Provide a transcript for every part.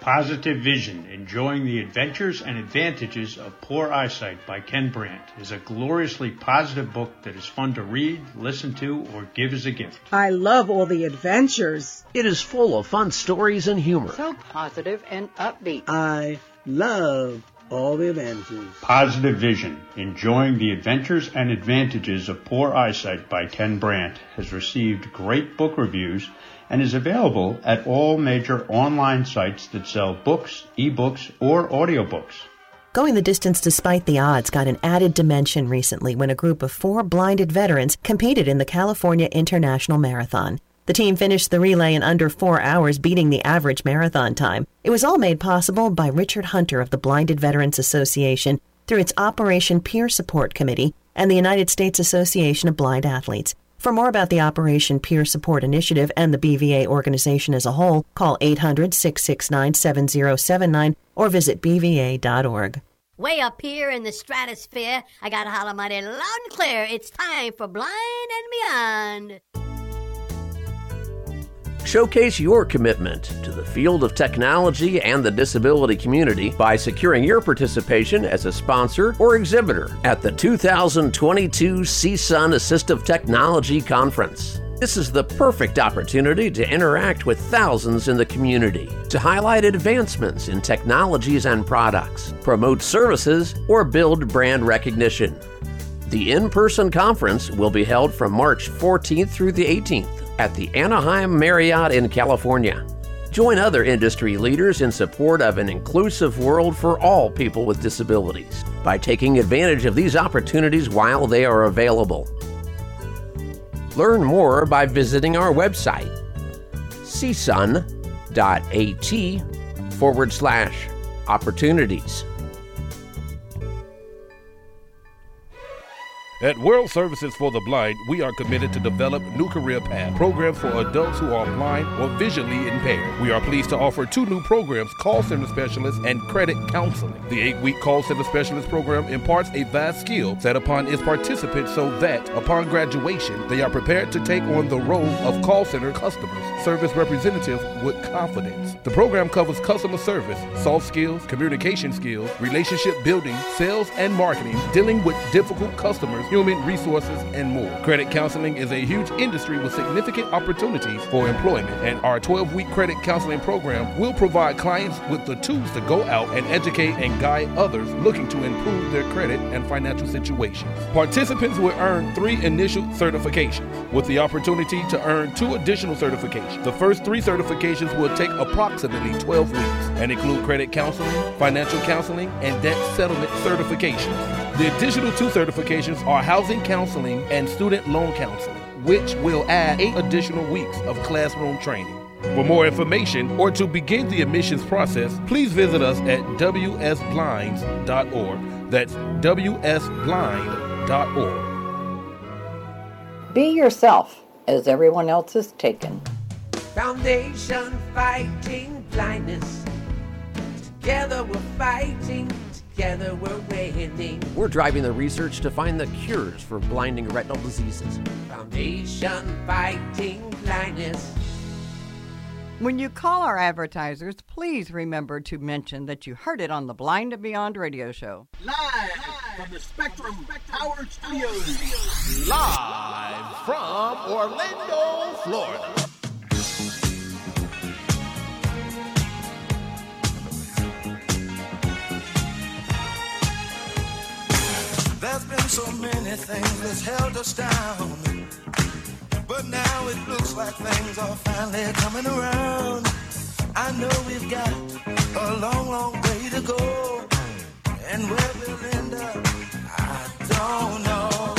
Positive Vision, Enjoying the Adventures and Advantages of Poor Eyesight by Ken Brandt is a gloriously positive book that is fun to read, listen to, or give as a gift. I love all the adventures. It is full of fun stories and humor. So positive and upbeat. I love all the adventures. Positive Vision, Enjoying the Adventures and Advantages of Poor Eyesight by Ken Brandt has received great book reviews and is available at all major online sites that sell books, ebooks, or audiobooks. Going the distance despite the odds got an added dimension recently when a group of 4 blinded veterans competed in the California International Marathon. The team finished the relay in under 4 hours, beating the average marathon time. It was all made possible by Richard Hunter of the Blinded Veterans Association through its Operation Peer Support Committee and the United States Association of Blind Athletes. For more about the Operation Peer Support Initiative and the BVA organization as a whole, call 800-669-7079 or visit bva.org. Way up here in the stratosphere, I got to holler mighty loud and clear. It's time for Blind and Beyond. Showcase your commitment to the field of technology and the disability community by securing your participation as a sponsor or exhibitor at the 2022 CSUN Assistive Technology Conference. This is the perfect opportunity to interact with thousands in the community, to highlight advancements in technologies and products, promote services, or build brand recognition. The in-person conference will be held from March 14th through the 18th. At the Anaheim Marriott in California. Join other industry leaders in support of an inclusive world for all people with disabilities by taking advantage of these opportunities while they are available. Learn more by visiting our website, csun.at/opportunities. At World Services for the Blind, we are committed to develop new career paths, programs for adults who are blind or visually impaired. We are pleased to offer 2 new programs, Call Center Specialist and Credit Counseling. The 8-week Call Center Specialist program imparts a vast skill set upon its participants so that, upon graduation, they are prepared to take on the role of call center customers service representative with confidence. The program covers customer service, soft skills, communication skills, relationship building, sales and marketing, dealing with difficult customers, human resources, and more. Credit counseling is a huge industry with significant opportunities for employment, and our 12-week credit counseling program will provide clients with the tools to go out and educate and guide others looking to improve their credit and financial situations. Participants will earn 3 initial certifications, with the opportunity to earn 2 additional certifications. The first 3 certifications will take approximately 12 weeks and include credit counseling, financial counseling, and debt settlement certifications. The additional 2 certifications are housing counseling and student loan counseling, which will add 8 additional weeks of classroom training. For more information or to begin the admissions process, please visit us at wsblinds.org. That's wsblind.org. Be yourself, as everyone else is taken. Foundation fighting blindness. Together we're fighting. Together we're winning. We're driving the research to find the cures for blinding retinal diseases. Foundation fighting blindness. When you call our advertisers, please remember to mention that you heard it on the Blind and Beyond radio show. Live from the Spectrum Power Studios. Live from Orlando, Florida. There's been so many things that's held us down, but now it looks like things are finally coming around. I know we've got a long, long way to go, and where we'll end up, I don't know.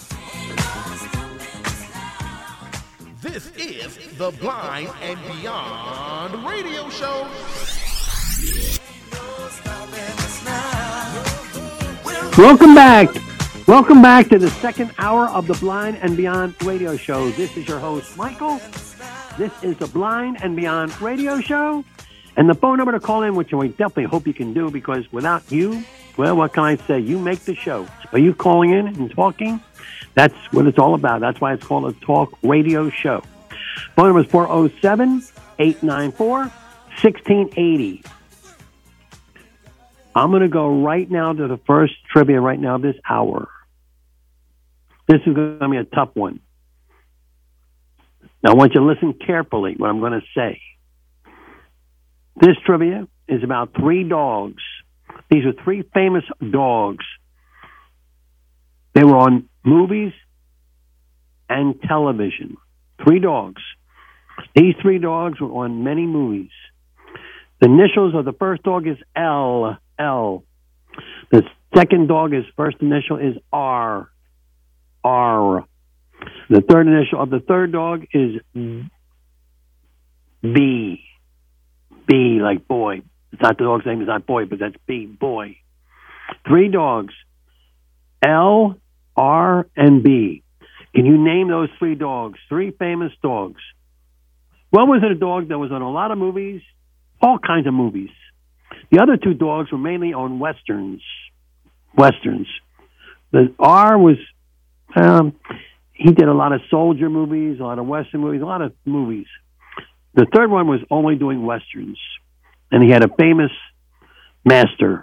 This is the Blind and Beyond radio show. Welcome back. Welcome back to the second hour of the Blind and Beyond radio show. This is your host, Michael. This is the Blind and Beyond radio show. And the phone number to call in, which we definitely hope you can do, because without you, well, what can I say? You make the show. Are you calling in and talking? That's what it's all about. That's why it's called a talk radio show. Phone number is 407-894-1680. I'm going to go right now to the first trivia right now this hour. This is going to be a tough one. Now, I want you to listen carefully what I'm going to say. This trivia is about 3 dogs. These are 3 famous dogs. They were on movies and television. 3 dogs. These 3 dogs were on many movies. The initials of the first dog is L. The second dog's first initial is R. The third initial of the third dog is B. B like boy. It's not the dog's name, it's not boy, but that's B, boy. 3 dogs. L, R, and B. Can you name those 3 dogs? 3 famous dogs. One was a dog that was on a lot of movies, all kinds of movies. The other 2 dogs were mainly on westerns. The R was, he did a lot of soldier movies, a lot of western movies, a lot of movies. The third one was only doing westerns. And he had a famous master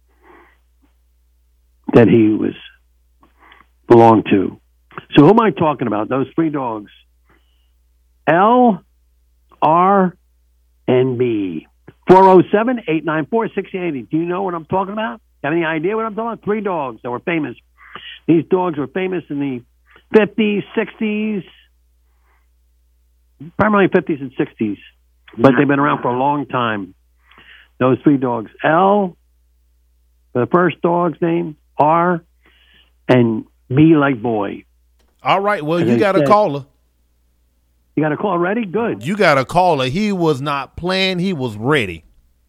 that he belonged to. So who am I talking about? Those 3 dogs. L, R, and B. 407-894-6080. Do you know what I'm talking about? Have any idea what I'm talking about? 3 dogs that were famous. These dogs were famous in the 50s, 60s, primarily 50s and 60s. But they've been around for a long time. Those 3 dogs. L, the first dog's name, R, and B like boy. All right, well, you got a caller. You got a call ready? Good. You got a caller. He was not playing. He was ready.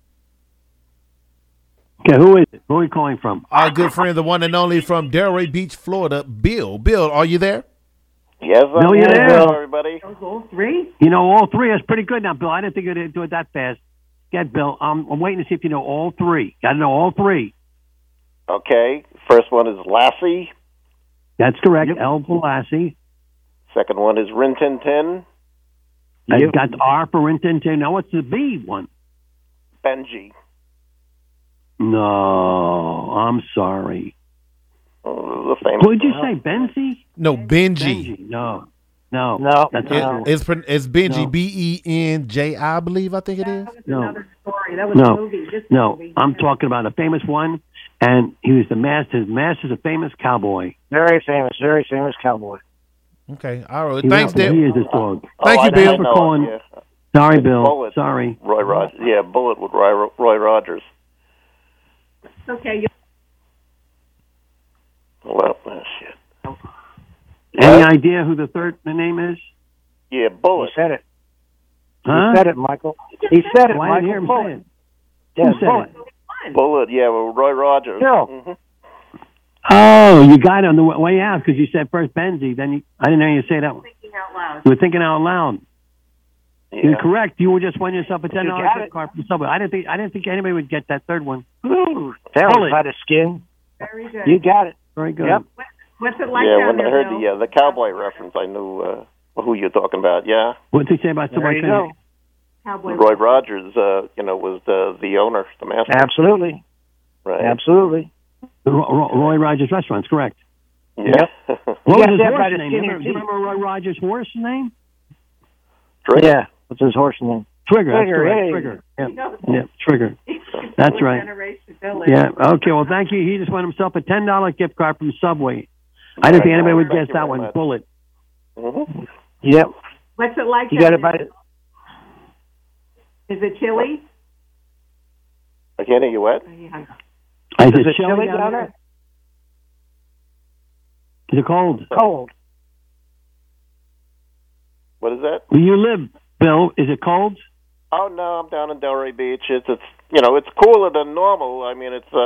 Okay, who is it? Who are you calling from? Our good friend, the one and only from Delray Beach, Florida, Bill. Bill, are you there? Yes, I'm Bill, you there? Hello, everybody. All 3? You know all 3. That's pretty good now, Bill. I didn't think you'd do it that fast. Get Bill. I'm waiting to see if you know all 3. Got to know all 3. Okay. First one is Lassie. That's correct. L for Lassie. Second one is Rin Tin Tin. I've got R for Rin Tin Tin. Now what's the B one? Benji. No, I'm sorry. The famous. What did you say, Benji? No, Benji. No. That's it's Benji. No. Benji, I believe. I think it is. No. Another story. That was a movie. Movie. I'm talking about a famous one, and he was the master. His master's a famous cowboy. Very famous cowboy. Okay, all right. Thanks, Dave. He is this dog. Thank you, Bill, for calling. Yeah. Sorry, Bill. Bullet. Sorry. Roy Rogers. Yeah, Bullet with Roy Rogers. Okay. Well, shit. Any idea who the third name is? Yeah, Bullet. He said it. Huh? He said it, Michael. He said it, Michael. I didn't hear him say it. Yeah, Who said Bullet. it? Bullet, yeah, well, Roy Rogers. Bill. Mm-hmm. Oh, you got it on the way out because you said first Benji. Then I didn't know you say that one. Thinking out loud. You were thinking out loud. Yeah. You're correct. You just won yourself a $10 got gift it. card from Subway. I didn't think anybody would get that third one. Ooh, that was out of skin. Very good. You got it. Very good. Yep. What's it like Yeah, down when there, I heard Bill? the cowboy reference, I knew who you're talking about. Yeah, What's he say about There Subway? you go. Cowboy. Roy Rogers, was the owner, the master. Absolutely. Right. Absolutely. Roy Rogers Restaurants, correct. Yeah. What was got his that by horse the name? skin Do of you your remember Roy Rogers' horse name? Trigger. Yeah. What's his horse name? Trigger. That's Trigger, correct. hey. Trigger. Yep. You know, Yeah, Trigger. That's right. Generation Billy. Yeah. Okay. Well, thank you. He just won himself a $10 gift card from Subway. I didn't think anybody would guess that one. Bullet. Mm-hmm. Yep. What's it like You down got it by there? Is it chilly? I can't hear you what? Is Is it chilly down there? Is it cold? Cold. What is that? Where you live, Bill, is it cold? Oh no, I'm down in Delray Beach. It's it's cooler than normal. I mean, it's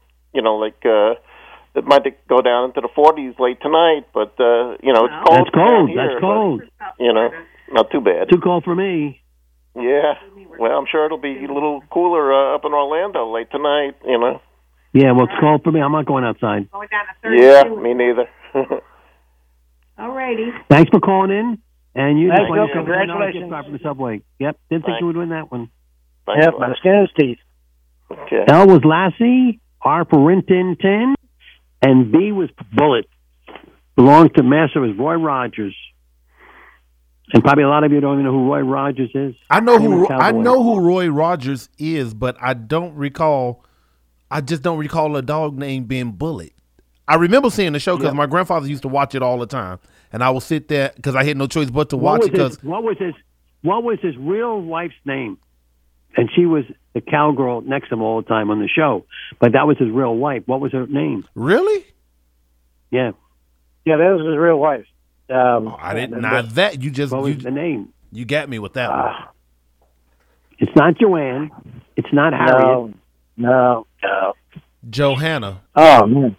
it might go down into the 40s late tonight, but it's cold. That's cold. down here, That's cold. But, not too bad. Too cold for me. Yeah. Well, I'm sure it'll be a little cooler up in Orlando late tonight. Yeah, well, it's cold for me. I'm not going outside. Going down to 32. Yeah, me neither. All righty. Thanks for calling in. And you Thanks, just won Bill. yourself a $10 Congratulations. gift card from the Subway. Yep. Didn't think Thanks. you would win that one. Thanks Yep, a by lot. the skin of his teeth. Okay. L was Lassie, R for Rin Tin Tin, and B was Bullet. Belonged to Master was Roy Rogers. And probably a lot of you don't even know who Roy Rogers is. I know who Roy Rogers is, but I just don't recall a dog name being Bullet. I remember seeing the show because my grandfather used to watch it all the time, and I would sit there because I had no choice but to watch it. What was his real wife's name? And she was the cowgirl next to him all the time on the show, but that was his real wife. What was her name? Really? Yeah. Yeah, that was his real wife. I didn't know that. What was the name? You got me with that one. It's not Joanne. It's not Harriet. No. Johanna. Oh, man.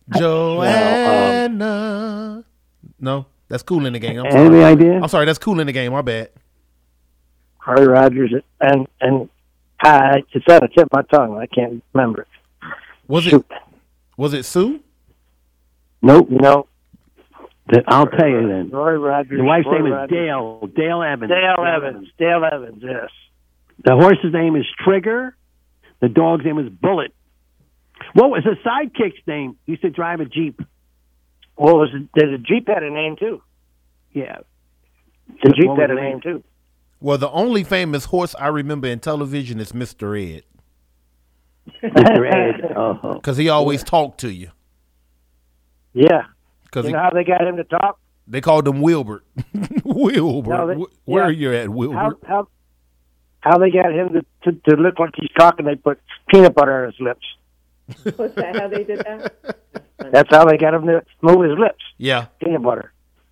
Joanna. No, that's Cool in the Game. I'm Any sorry. idea? I'm sorry, that's Cool in the Game. My bad. Roy Rogers and it's on the tip of my tongue. I can't remember it. Was it Sue? Nope. No. I'll tell you then. Roy Rogers. The wife's name is Rogers. Dale. Dale Evans. Dale Evans, yes. The horse's name is Trigger. The dog's name is Bullet. What was the sidekick's name? He used to drive a Jeep. Well, the Jeep had a name, too. Yeah. The Jeep had a name, too. Well, the only famous horse I remember in television is Mr. Ed. Mr. Ed. Because he always talked to you. Yeah. You know how they got him to talk? They called him Wilbert. Wilbert. No, Where are you at, Wilbert? How they got him to look like he's talking, they put peanut butter on his lips. What's that? How they did that? That's how they got him to move his lips. Yeah. Peanut butter.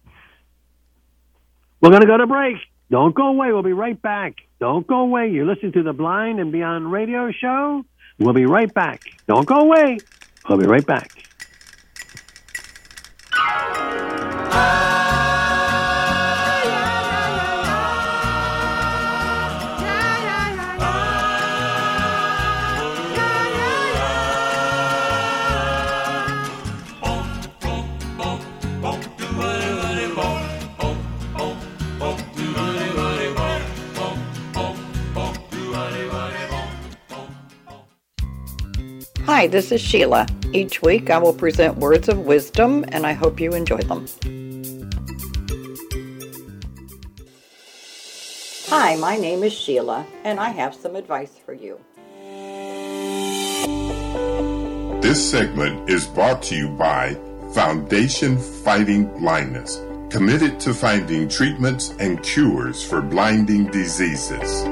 We're going to go to break. Don't go away. We'll be right back. Don't go away. You're listening to the Blind and Beyond radio show. We'll be right back. Don't go away. We'll be right back. Hi, this is Sheila. Each week I will present words of wisdom, and I hope you enjoy them. Hi, my name is Sheila, and I have some advice for you. This segment is brought to you by Foundation Fighting Blindness, committed to finding treatments and cures for blinding diseases.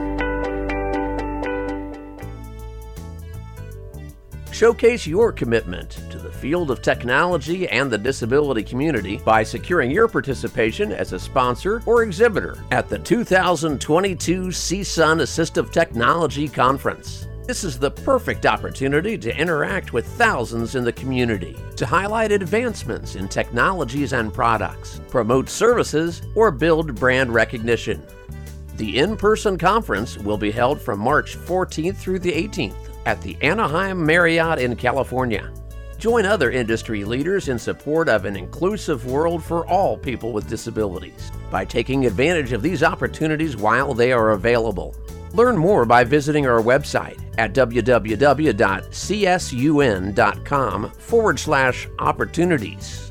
Showcase your commitment to the field of technology and the disability community by securing your participation as a sponsor or exhibitor at the 2022 CSUN Assistive Technology Conference. This is the perfect opportunity to interact with thousands in the community, to highlight advancements in technologies and products, promote services, or build brand recognition. The in-person conference will be held from March 14th through the 18th. At the Anaheim Marriott in California. Join other industry leaders in support of an inclusive world for all people with disabilities by taking advantage of these opportunities while they are available. Learn more by visiting our website at www.csun.com/opportunities.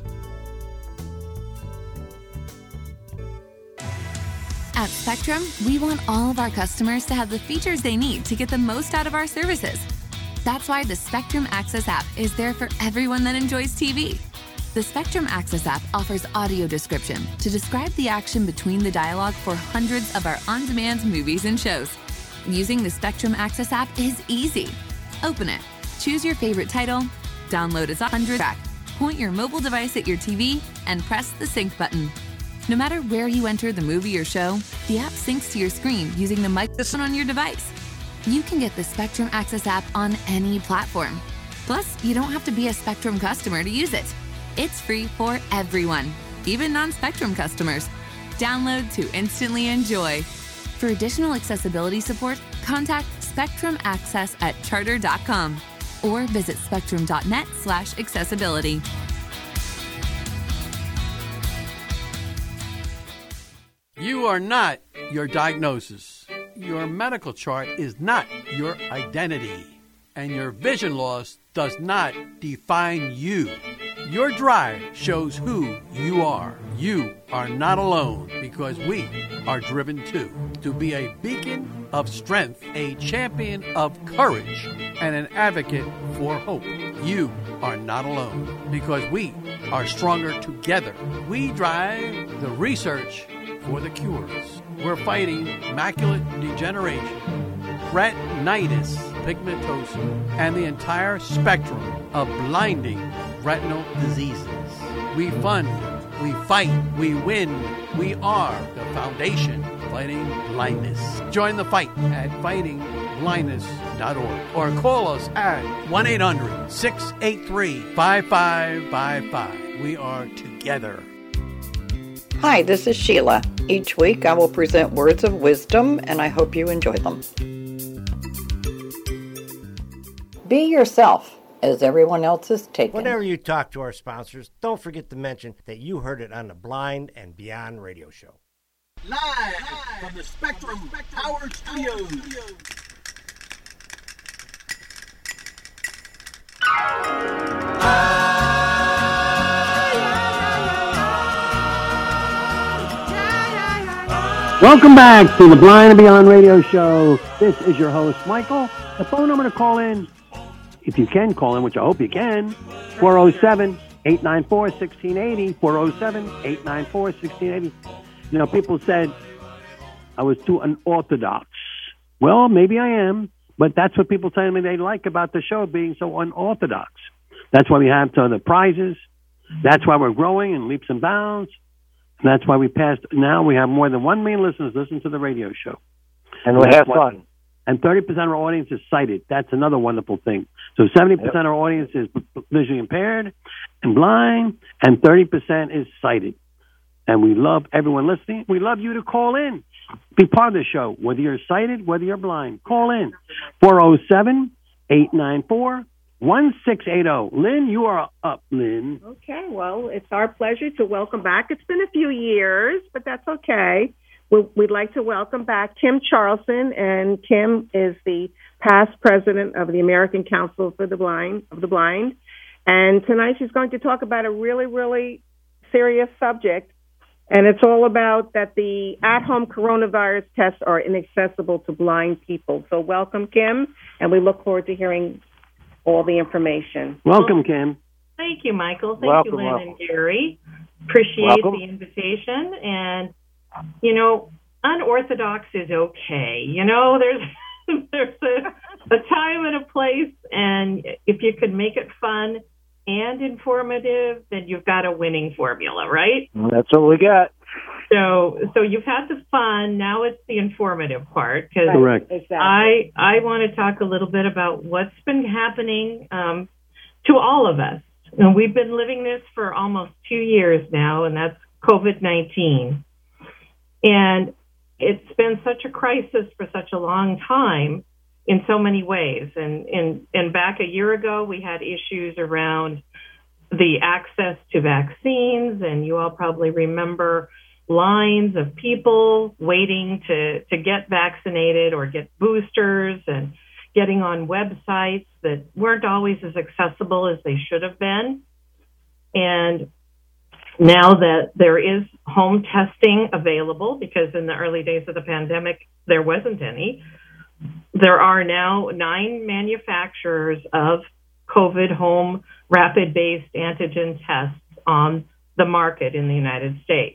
At Spectrum, we want all of our customers to have the features they need to get the most out of our services. That's why the Spectrum Access app is there for everyone that enjoys TV. The Spectrum Access app offers audio description to describe the action between the dialogue for hundreds of our on-demand movies and shows. Using the Spectrum Access app is easy. Open it, choose your favorite title, download as a 100 track, point your mobile device at your TV, and press the sync button. No matter where you enter the movie or show, the app syncs to your screen using the microphone on your device. You can get the Spectrum Access app on any platform. Plus, you don't have to be a Spectrum customer to use it. It's free for everyone, even non-Spectrum customers. Download to instantly enjoy. For additional accessibility support, contact Spectrum Access at charter.com or visit spectrum.net/accessibility. You are not your diagnosis. Your medical chart is not your identity. and your vision loss does not define you. Your drive shows who you are. You are not alone because we are driven too. To be a beacon of strength, a champion of courage, and an advocate for hope. You are not alone because we are stronger together. We drive the research for the cures. We're fighting macular degeneration, retinitis pigmentosa, and the entire spectrum of blinding retinal diseases. We fund, we fight, we win. We are the foundation fighting blindness. Join the fight at fightingblindness.org or call us at 1-800-683-5555. We are together. Hi, this is Sheila. Each week I will present words of wisdom, and I hope you enjoy them. Be yourself, as everyone else is taken. Whenever you talk to our sponsors, don't forget to mention that you heard it on the Blind and Beyond radio show. Live from the Spectrum Howard Studios. Welcome back to the Blind and Beyond radio show. This is your host, Michael. The phone number to call in, if you can call in, which I hope you can, 407-894-1680, 407-894-1680. You know, people said I was too unorthodox. Well, maybe I am, but that's what people tell me they like about the show, being so unorthodox. That's why we have the prizes. That's why we're growing in leaps and bounds. And that's why we passed. Now we have more than 1 million listeners listen to the radio show. And we have fun. And 30% of our audience is sighted. That's another wonderful thing. So 70% of our audience is visually impaired and blind, and 30% is sighted. And we love everyone listening. We love you to call in. Be part of the show, whether you're sighted, whether you're blind. Call in. 407-894-1680. Lynn, you are up, Lynn. Okay, well, it's our pleasure to welcome back. It's been a few years, but that's okay. We'd like to welcome back Kim Charlson, and Kim is the past president of the American Council for the Blind. And tonight she's going to talk about a really, really serious subject, and it's all about that the at-home coronavirus tests are inaccessible to blind people. So welcome, Kim, and we look forward to hearing all the information. Welcome, Kim. Thank you, Michael. Thank you, Lynn and Gary. Appreciate the invitation. And, you know, unorthodox is okay. You know, there's a time and a place, and if you can make it fun and informative, then you've got a winning formula, right? That's what we got. So you've had the fun. Now it's the informative part. Correct. Exactly. I want to talk a little bit about what's been happening to all of us. And we've been living this for almost 2 years now, and that's COVID-19. And it's been such a crisis for such a long time in so many ways. And back a year ago, we had issues around the access to vaccines, and you all probably remember lines of people waiting to get vaccinated or get boosters and getting on websites that weren't always as accessible as they should have been. And now that there is home testing available, because in the early days of the pandemic, there wasn't any, there are now 9 manufacturers of COVID home rapid-based antigen tests on the market in the United States.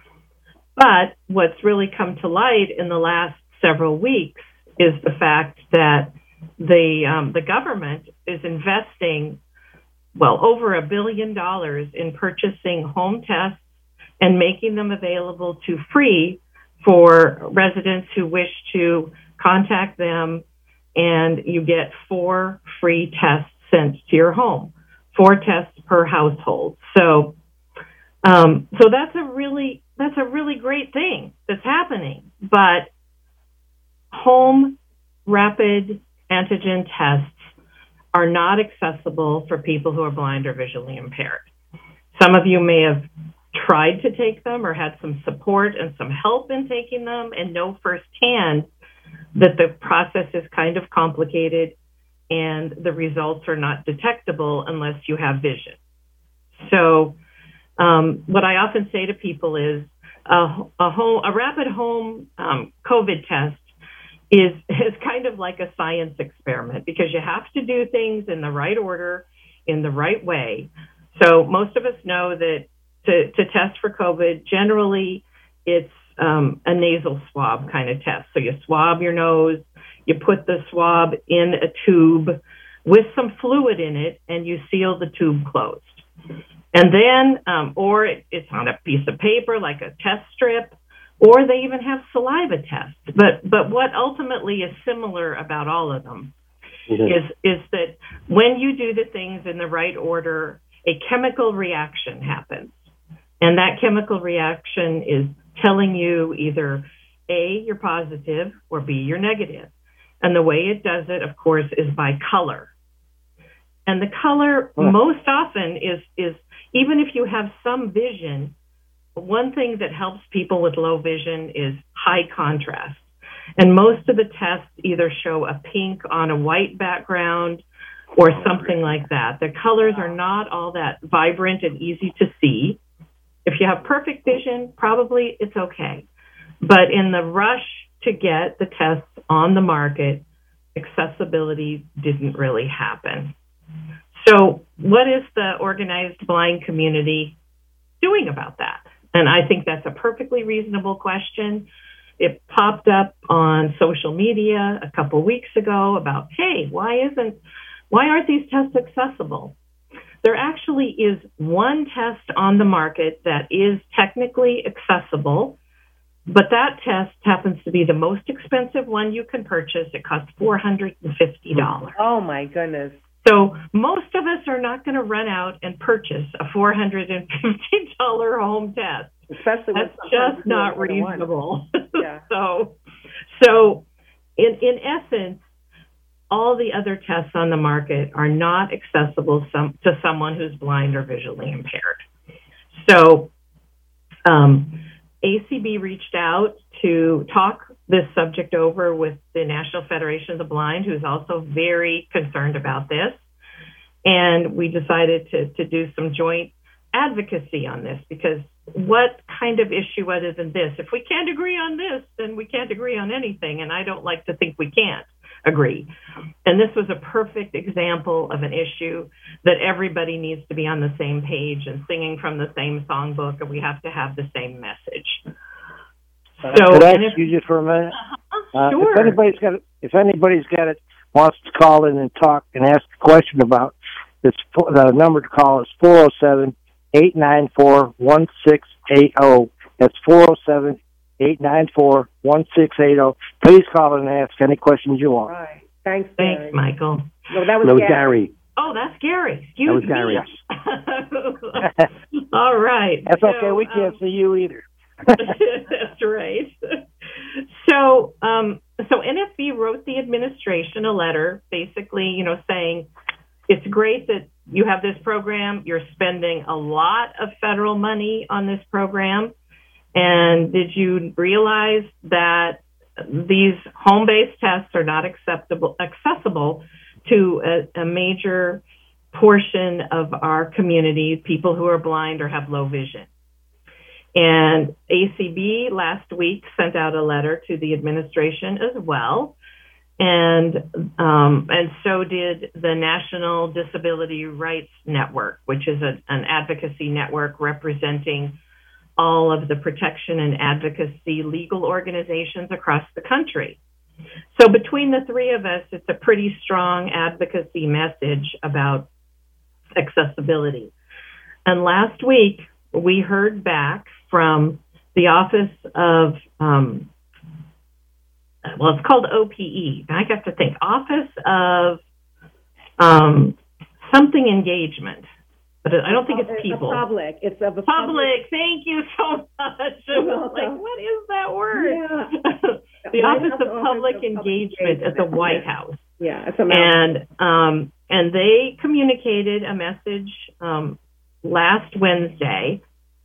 But what's really come to light in the last several weeks is the fact that the government is investing, well, over $1 billion in purchasing home tests and making them available to free for residents who wish to contact them, and you get 4 free tests sent to your home, 4 tests per household. So that's a really great thing that's happening. But home rapid antigen tests are not accessible for people who are blind or visually impaired. Some of you may have tried to take them or had some support and some help in taking them and know firsthand that the process is kind of complicated and the results are not detectable unless you have vision. So what I often say to people is a rapid home COVID test is kind of like a science experiment, because you have to do things in the right order, in the right way. So most of us know that to test for COVID, generally it's a nasal swab kind of test. So you swab your nose, you put the swab in a tube with some fluid in it, and you seal the tube closed. And then, or it's on a piece of paper like a test strip, or they even have saliva tests. But what ultimately is similar about all of them is that when you do the things in the right order, a chemical reaction happens. And that chemical reaction is telling you either A, you're positive, or B, you're negative. And the way it does it, of course, is by color. And the color most often is even if you have some vision, one thing that helps people with low vision is high contrast. And most of the tests either show a pink on a white background or something like that. The colors are not all that vibrant and easy to see. If you have perfect vision, probably it's okay. But in the rush to get the tests on the market, accessibility didn't really happen. So what is the organized blind community doing about that? And I think that's a perfectly reasonable question. It popped up on social media a couple weeks ago about, hey, why aren't these tests accessible? There actually is one test on the market that is technically accessible, but that test happens to be the most expensive one you can purchase. It costs $450. Oh, my goodness. So most of us are not going to run out and purchase a $450 home test. Especially that's just not reasonable. Yeah. So in essence, all the other tests on the market are not accessible to someone who's blind or visually impaired. So ACB reached out to talk this subject over with the National Federation of the Blind, who's also very concerned about this. And we decided to do some joint advocacy on this, because what kind of issue other than this? If we can't agree on this, then we can't agree on anything. And I don't like to think we can't agree. And this was a perfect example of an issue that everybody needs to be on the same page and singing from the same songbook, and we have to have the same message. Could I ask you just for a minute? Sure. If anybody's got it, wants to call in and talk and ask a question about this, the number to call is 407-894-1680. That's 407-894-1680. Please call in and ask any questions you want. All right. Thanks, Michael. No, that was Gary. Oh, that's Gary. That was Gary. All right. That's okay. We can't see you either. That's right. So NFB wrote the administration a letter, basically, saying it's great that you have this program. You're spending a lot of federal money on this program. And did you realize that these home-based tests are not accessible to a major portion of our community, people who are blind or have low vision? And ACB last week sent out a letter to the administration as well. And so did the National Disability Rights Network, which is an advocacy network representing all of the protection and advocacy legal organizations across the country. So between the three of us, it's a pretty strong advocacy message about accessibility. And last week, we heard back from the Office of, it's called OPE. I have to think. Office of something engagement. But I don't think it's people. It's of a public. Thank you so much. What is that word? Yeah. The Office of Public Engagement at the White House. Yeah. And they communicated a message last Thursday,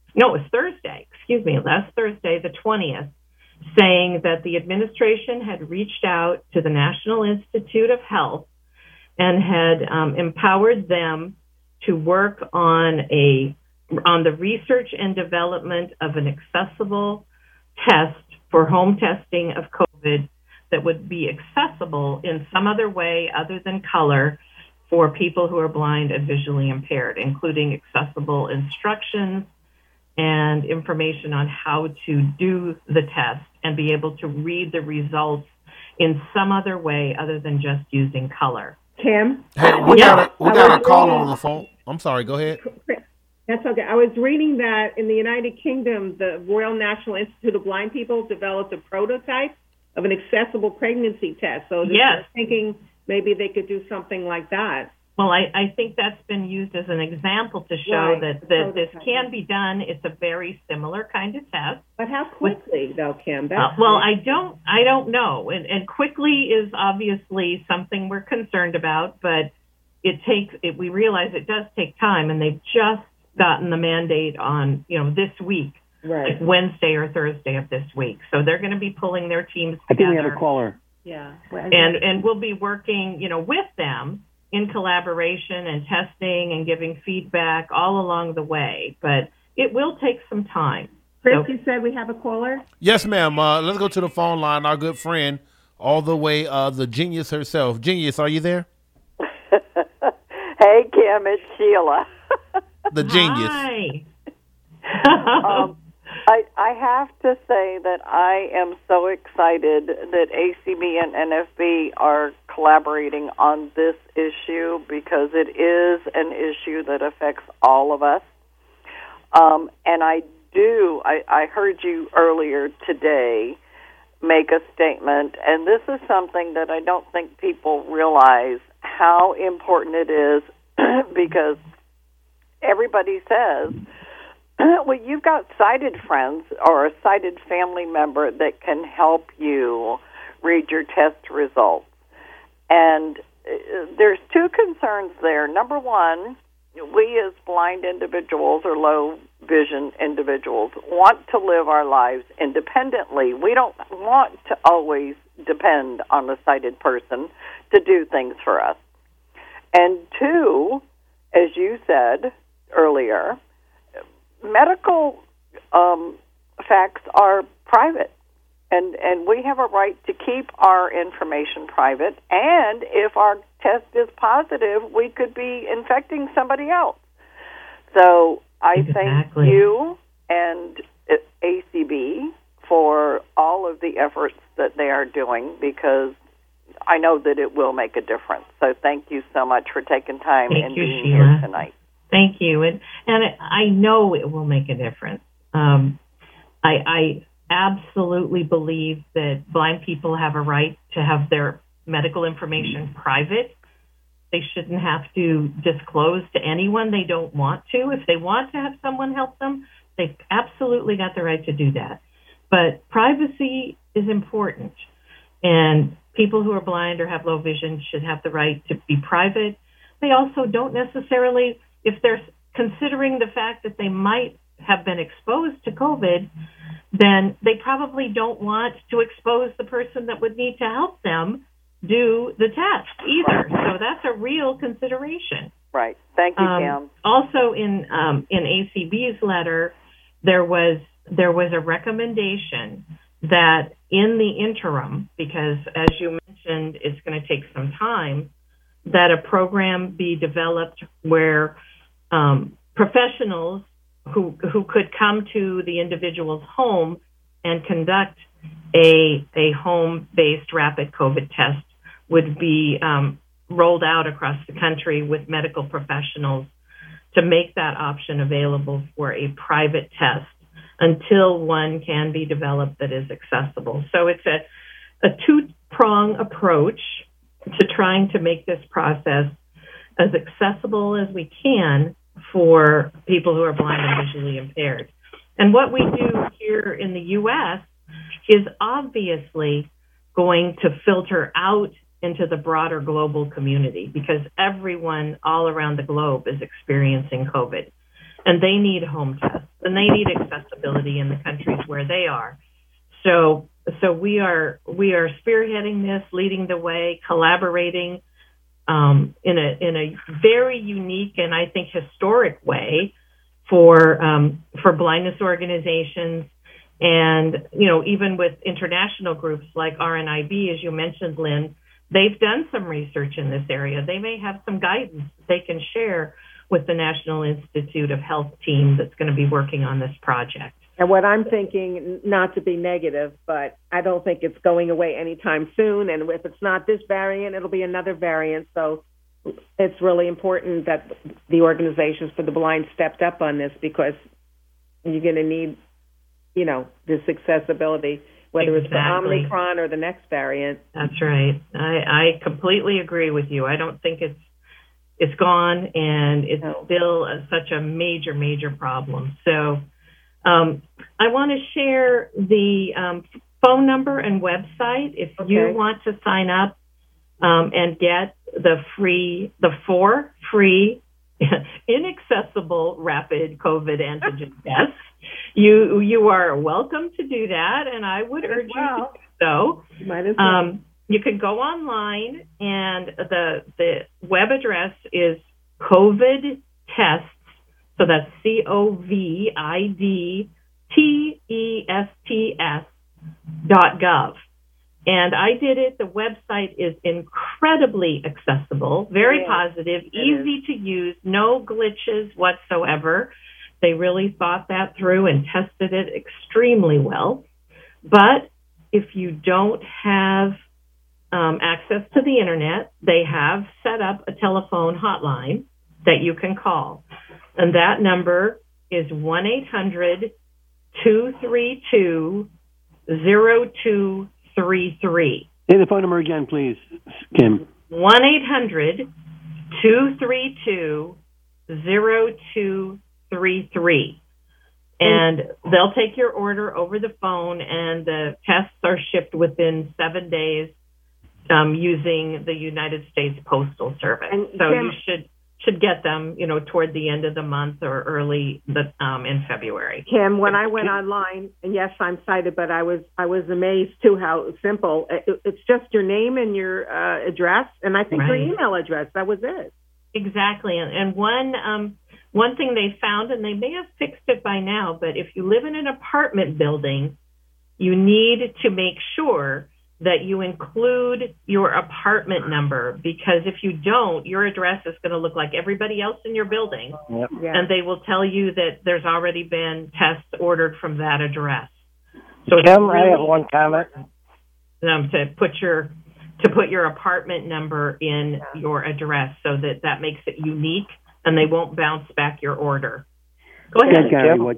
the 20th, saying that the administration had reached out to the National Institute of Health and had empowered them to work on the research and development of an accessible test for home testing of COVID that would be accessible in some other way other than color for people who are blind and visually impaired, including accessible instructions and information on how to do the test and be able to read the results in some other way other than just using color. Kim? Hey, we got a caller on the phone. I'm sorry, go ahead. That's okay. I was reading that in the United Kingdom, the Royal National Institute of Blind People developed a prototype of an accessible pregnancy test. So yes, thinking maybe they could do something like that. Well, I think that's been used as an example to show that this can be done. It's a very similar kind of test. But how quickly, though, Kim? I don't know. And quickly is obviously something we're concerned about, but we realize it does take time, and they've just gotten the mandate on, this week, like Wednesday or Thursday of this week. So they're going to be pulling their teams together. I think we have a caller. Yeah. And we'll be working, with them in collaboration and testing and giving feedback all along the way. But it will take some time. Chris, you said we have a caller? Yes, ma'am. Let's go to the phone line. Our good friend, all the way, the genius herself. Genius, are you there? Hey, Kim, it's Sheila. The genius. Hi. I have to say that I am so excited that ACB and NFB are collaborating on this issue because it is an issue that affects all of us. And I heard you earlier today make a statement, and this is something that I don't think people realize how important it is because everybody says, well, you've got sighted friends or a sighted family member that can help you read your test results. And there's two concerns there. Number one, we as blind individuals or low vision individuals want to live our lives independently. We don't want to always depend on a sighted person to do things for us. And two, as you said earlier, medical facts are private, and we have a right to keep our information private, and if our test is positive, we could be infecting somebody else. So I thank you and ACB for all of the efforts that they are doing because I know that it will make a difference. So thank you so much for taking time and being here tonight. Thank you. And I know it will make a difference. I absolutely believe that blind people have a right to have their medical information private. They shouldn't have to disclose to anyone they don't want to. If they want to have someone help them, they've absolutely got the right to do that. But privacy is important. And people who are blind or have low vision should have the right to be private. They also don't necessarily, if they're considering the fact that they might have been exposed to COVID, then they probably don't want to expose the person that would need to help them do the test either. So that's a real consideration. Right. Thank you, Kim. Also in ACB's letter, there was a recommendation that in the interim, because as you mentioned, it's going to take some time, that a program be developed where professionals who could come to the individual's home and conduct a home-based rapid COVID test would be rolled out across the country with medical professionals to make that option available for a private test until one can be developed that is accessible. So it's a two-prong approach to trying to make this process as accessible as we can for people who are blind and visually impaired. And what we do here in the U.S. is obviously going to filter out into the broader global community because everyone all around the globe is experiencing COVID. And they need home tests, and they need accessibility in the countries where they are. So we are spearheading this, leading the way, collaborating in a very unique and I think historic way for blindness organizations, and even with international groups like RNIB, as you mentioned, Lynn, they've done some research in this area. They may have some guidance they can share with the National Institute of Health team that's going to be working on this project. And what I'm thinking, not to be negative, but I don't think it's going away anytime soon. And if it's not this variant, it'll be another variant. So it's really important that the organizations for the blind stepped up on this, because you're going to need, this accessibility, whether it's the Omicron or the next variant. That's right. I completely agree with you. I don't think it's gone, and it's still such a major, major problem. So I want to share the phone number and website if you want to sign up and get the 4 free inaccessible rapid COVID antigen tests. You are welcome to do that, and I would urge you to do so. Might as well. You can go online, and the web address is COVID tests. So that's COVIDTESTS.gov. And I did it. The website is incredibly accessible, very positive, easy to use, no glitches whatsoever. They really thought that through and tested it extremely well. But if you don't have access to the internet, they have set up a telephone hotline that you can call. And that number is 1-800-232-0233. Say the phone number again, please, Kim. 1-800-232-0233. And they'll take your order over the phone, and the tests are shipped within 7 days using the United States Postal Service. And so Kim, you should get them, toward the end of the month or early in February. Kim, when I went online, and yes, I'm sighted, but I was amazed too how simple. It's just your name and your address, and I think your email address. That was it. Exactly. And one thing they found, and they may have fixed it by now, but if you live in an apartment building, you need to make sure that you include your apartment number, because if you don't, your address is going to look like everybody else in your building. Yep. And they will tell you that there's already been tests ordered from that address. So Kim, I have one comment. To put your apartment number in your address, so that makes it unique, and they won't bounce back your order. Go ahead, Kim.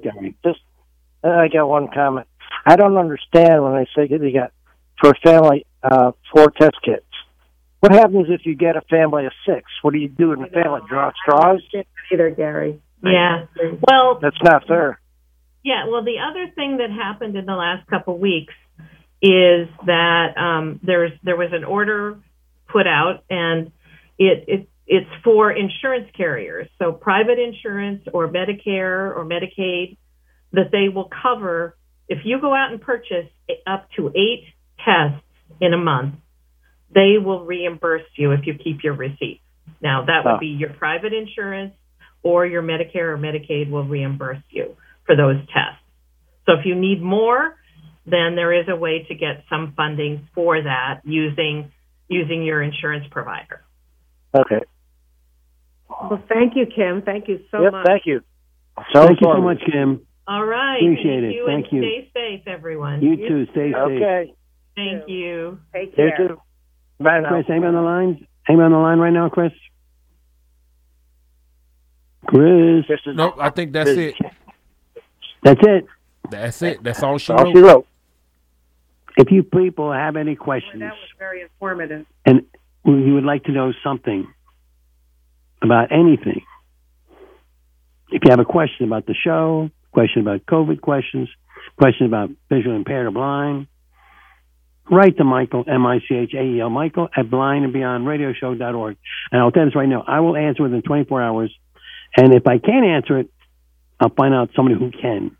I got one comment. I don't understand when they say that they got, for a family, 4 test kits. What happens if you get a family of 6? What do you do in the family? Draw straws? Either, Gary. Yeah. Well, that's not fair. Yeah. Well, the other thing that happened in the last couple of weeks is that there was an order put out, and it's for insurance carriers, so private insurance or Medicare or Medicaid, that they will cover if you go out and purchase up to 8 tests in a month. They will reimburse you if you keep your receipts. Now, that would be your private insurance, or your Medicare or Medicaid will reimburse you for those tests. So if you need more, then there is a way to get some funding for that using your insurance provider. Okay. Well, thank you, Kim. Thank you so much. Thank you. Thank you so much, Kim. All right. Appreciate it. Thank you. Stay safe, everyone. You too. Stay safe. Okay. Thank you. Take care. You too. Bye now. Chris, anybody on the line? Anybody on the line right now, Chris? Chris. Nope, I think that's it. That's it. That's it. That's all she wrote. wrote. If you people have any questions, that was very informative, and you would like to know something about anything, if you have a question about the show, question about COVID questions, question about visually impaired or blind, write to Michael, M-I-C-H-A-E-L, Michael at blindandbeyondradioshow.org. And I'll tell you this right now, I will answer within 24 hours. And if I can't answer it, I'll find out somebody who can.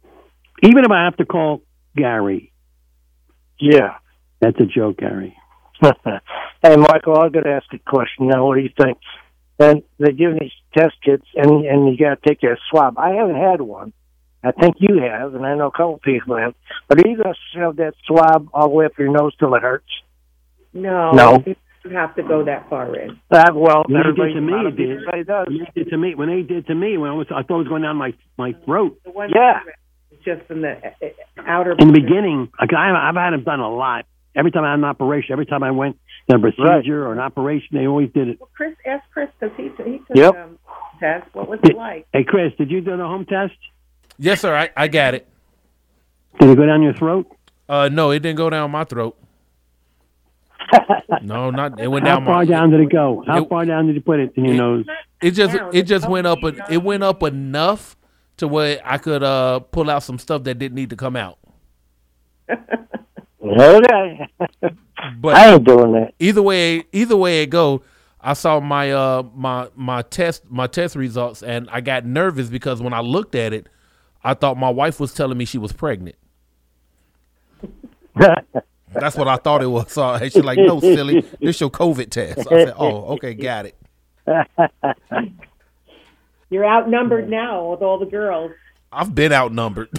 Even if I have to call Gary. Yeah. That's a joke, Gary. Hey, Michael, I'm going to ask a question now. What do you think? And they give these test kits, and you got to take a swab. I haven't had one. I think you have, and I know a couple people have. But are you going to shove that swab all the way up your nose till it hurts? No. You have to go that far in. Well, when they did to me, it did. When they did to me, I thought it was going down my throat. The one Yeah. just in the outer. In the beginning, like I've had them done a lot. Every time I had an operation, every time I went to a procedure or an operation, they always did it. Well, ask Chris, because he took Yep. test. What was it like? Hey, Chris, did you do the home test? Yes, sir. I got it. Did it go down your throat? No, it didn't go down my throat. No, not. It went How down far my. down did it go? How far down did you put it in your nose? It just went up. It went up enough to where I could pull out some stuff that didn't need to come out. Okay. But I ain't doing that. Either way it go, I saw my my test results, and I got nervous because when I looked at it, I thought my wife was telling me she was pregnant. That's what I thought it was. So she's like, "No, silly, this your COVID test." I said, "Oh, okay, got it." You're outnumbered now with all the girls. I've been outnumbered.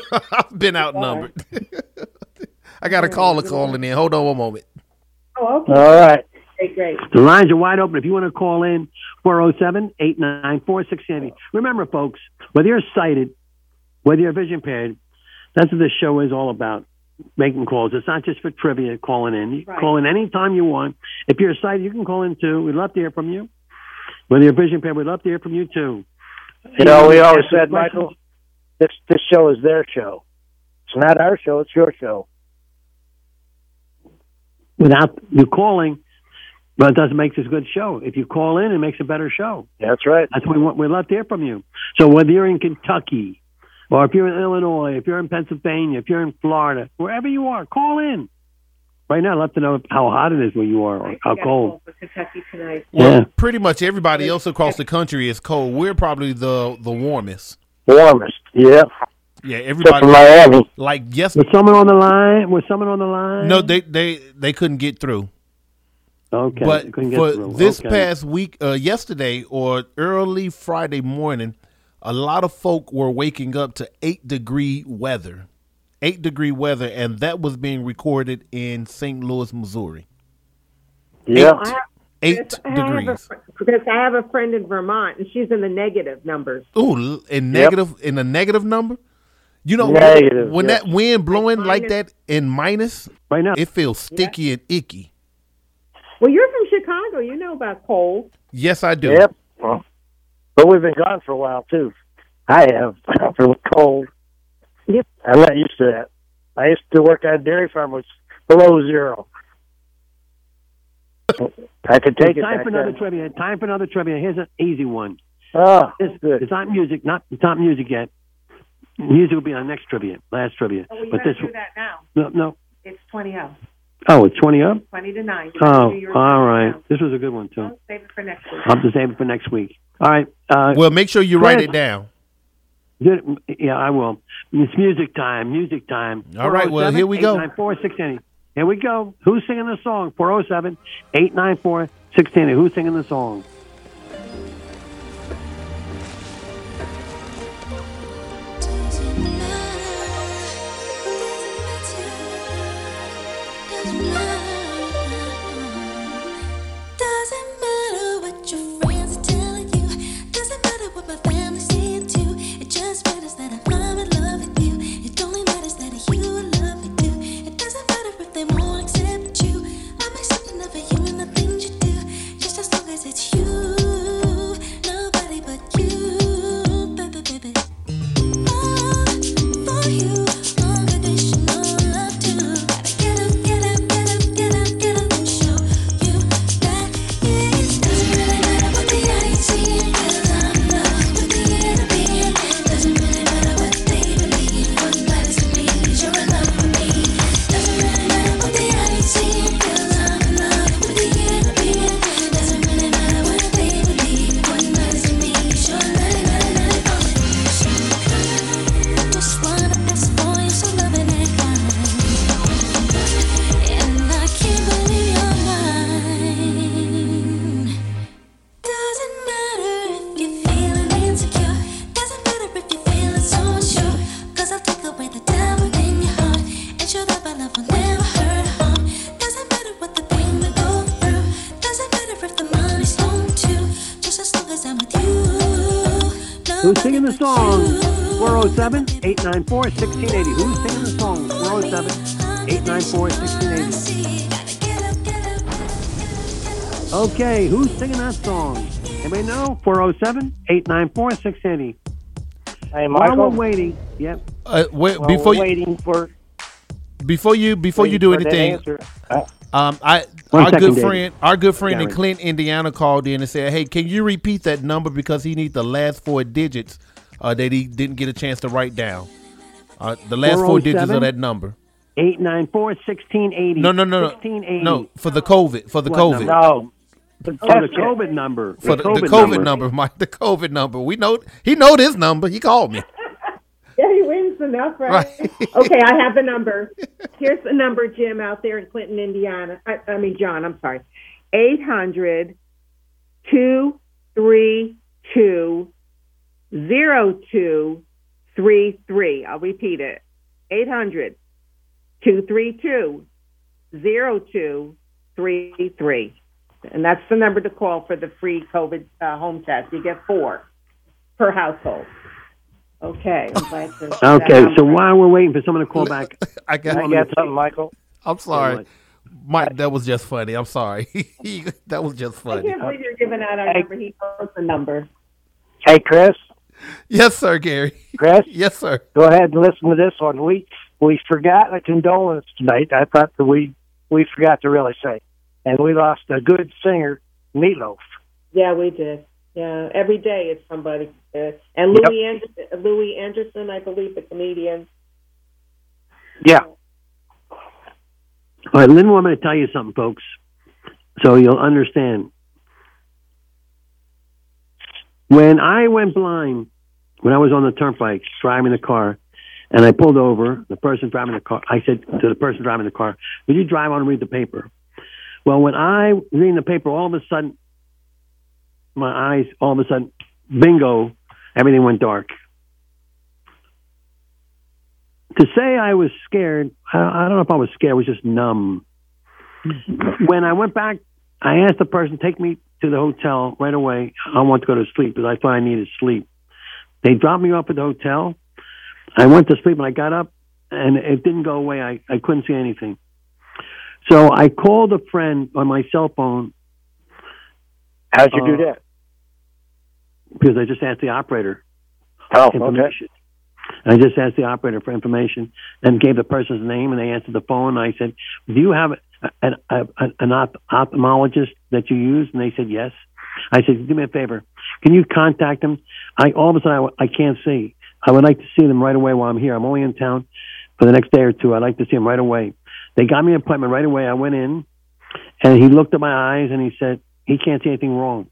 I got a caller calling in. Hold on one moment. Oh, okay. All right. Great. The lines are wide open. If you want to call in, 407-894-670. Remember, folks, whether you're sighted, whether you're vision impaired, that's what this show is all about, making calls. It's not just for trivia, calling in. You can call in anytime you want. If you're sighted, you can call in, too. We'd love to hear from you. Whether you're vision impaired, we'd love to hear from you, too. You know, we always said, Michael, this show is their show. It's not our show. It's your show. Without you calling, but it doesn't make this a good show. If you call in, it makes a better show. That's right. That's what we want. We'd love to hear from you. So whether you're in Kentucky, or if you're in Illinois, if you're in Pennsylvania, if you're in Florida, wherever you are, call in. Right now, I'd love to know how hot it is where you are, or how cold. For Kentucky tonight. Well, pretty much everybody else across the country is cold. We're probably the warmest. Warmest, yeah. Yeah, everybody. Except for Miami. Like yesterday. Was someone on the line? No, they couldn't get through. Okay, but couldn't get for through. this Okay. past week, yesterday or early Friday morning, a lot of folk were waking up to 8-degree weather. 8-degree weather, and that was being recorded in St. Louis, Missouri. Yeah. 8 degrees. Because I have a friend in Vermont, and she's in the negative numbers. Ooh, in a negative number? You know, Negative, when yeah. that wind blowing like that in minus, right now, it feels sticky and icky. Well, you're from Chicago. You know about cold. Yes, I do. Yep. Well, but we've been gone for a while, too. I have, for cold. Yep. I'm not used to that. I used to work on a dairy farm, which was below zero. I could take it. Time for another trivia. Time for another trivia. Here's an easy one. Oh, it's good. It's not music. It's not music yet. Music will be on next trivia, last trivia. Oh, well, you but got to this do that now. no. It's 20 up. Oh, it's 20 up. 20 to 9. You Oh, have to do your all right. now. This was a good one too. I'll save it for next week. I'll have to save it for next week. All right. Well, make sure you write it down. Good. Yeah, I will. It's music time. Music time. All right. Well, here we go. 407-894-680. Here we go. Who's singing the song? 407-894-680. Who's singing the song? Doesn't matter what your friends are telling you. Doesn't matter what my family's saying too. It just matters that I'm in love with you. It only matters that you love me too. It doesn't matter if they won't accept you. I'm accepting of you and the things you do. Just as long as it's you. the song? 407-894-1680. Who's singing the song? 407-894-1680. Okay, who's singing that song? Anybody know? 407-894-1680. Hey, While Michael. we're waiting, yep. Wait, Well, before we're you waiting for before you do for that anything, answer. One our second, good David. friend in Gary. Clinton, Indiana, called in and said, "Hey, can you repeat that number because he needs the last 4 digits that he didn't get a chance to write down. The last 4 digits of that number." 894-1680. No. 1680. No, for the COVID. For the What COVID. number? No. The COVID number. For the COVID number, Mike. The COVID number. We know he know this number. He called me. Yeah, he wins enough, right? Okay, I have the number. Here's the number, Jim, out there in Clinton, Indiana. John, I'm sorry. 800-232-0233. I'll repeat it. 800-232-0233. And that's the number to call for the free COVID home test. You get 4 per household. Okay. I'm glad to Okay, so while we're waiting for someone to call back, I got something, Michael. I'm sorry. Mike, that was just funny. I'm sorry. That was just I funny. can't believe you're giving out our number. He knows the number. Hey, Chris. Yes, sir, Gary. Chris. Yes, sir. Go ahead and listen to this one. We forgot a condolence tonight. I thought that we forgot to really say, and we lost a good singer, Meatloaf. Yeah, we did. Yeah, every day it's somebody. And Louis Anderson, I believe, the comedian. Yeah. all right, Lynn wanted me to tell you something, folks, so you'll understand. When I went blind, when I was on the turnpike driving the car, and I pulled over, the person driving the car, I said to the person driving the car, "Would you drive on and read the paper?" Well, when I read the paper, all of a sudden, my eyes, all of a sudden, bingo, everything went dark. To say I was scared, I don't know if I was scared, I was just numb. When I went back, I asked the person, take me to the hotel right away. I want to go to sleep because I thought I needed sleep. They dropped me off at the hotel. I went to sleep and I got up and it didn't go away. I couldn't see anything. So I called a friend on my cell phone. How'd you do that? Because I just asked the operator information. Okay. I just asked the operator for information and gave the person's name, and they answered the phone. I said, "Do you have an ophthalmologist that you use?" And they said, "Yes." I said, "Do me a favor. Can you contact them? All of a sudden, I can't see. I would like to see them right away while I'm here. I'm only in town for the next day or two. I'd like to see them right away." They got me an appointment right away. I went in, and he looked at my eyes, and he said, he can't see anything wrong.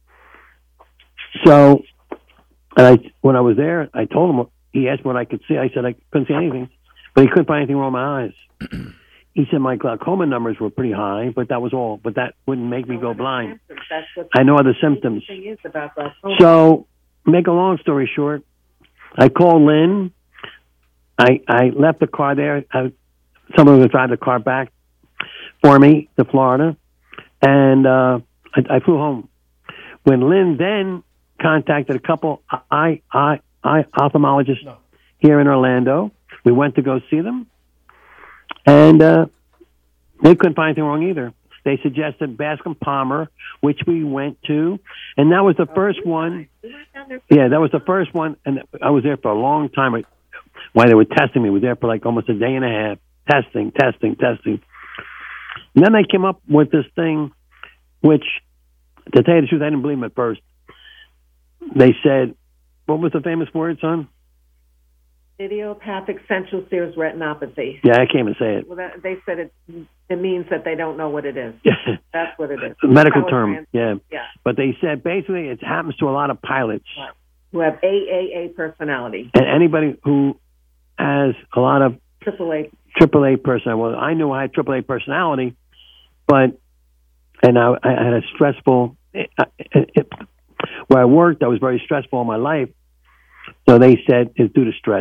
So, when I was there, I told him, he asked me what I could see. I said I couldn't see anything, but he couldn't find anything wrong with my eyes. He said my glaucoma numbers were pretty high, but that was all. But that wouldn't make me go blind. I know other symptoms. So, make a long story short, I called Lynn. I left the car there. Someone would drive the car back for me to Florida, and I flew home. When Lynn then contacted a couple ophthalmologists here in Orlando, we went to go see them, and they couldn't find anything wrong either. They suggested Bascom Palmer, which we went to, and that was the first one. Yeah, that was the first one, and I was there for a long time. While they were testing me, I was there for like almost a day and a half, testing. And then they came up with this thing, which, to tell you the truth, I didn't believe them at first. They said, what was the famous word, son? Idiopathic central series retinopathy. Yeah, I can't even say it. Well, they said it means that they don't know what it is. That's what it is. Medical term, yeah. Yeah. But they said basically it happens to a lot of pilots. Right. Who have AAA personality. And anybody who has a lot of AAA personality. Well, I knew I had AAA personality, and I had a stressful, where I worked, I was very stressful in my life. So they said it's due to stress.